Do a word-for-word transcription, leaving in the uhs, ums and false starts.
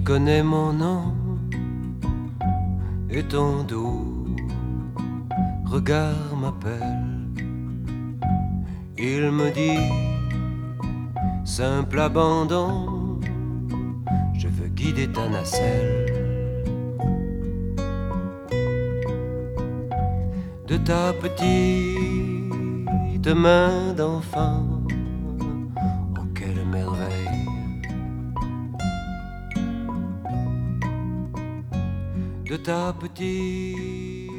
connais mon nom et ton doux regard m'appelle. Il me dit, simple abandon, je veux guider ta nacelle. De ta petite main d'enfant, oh quelle merveille. De ta petite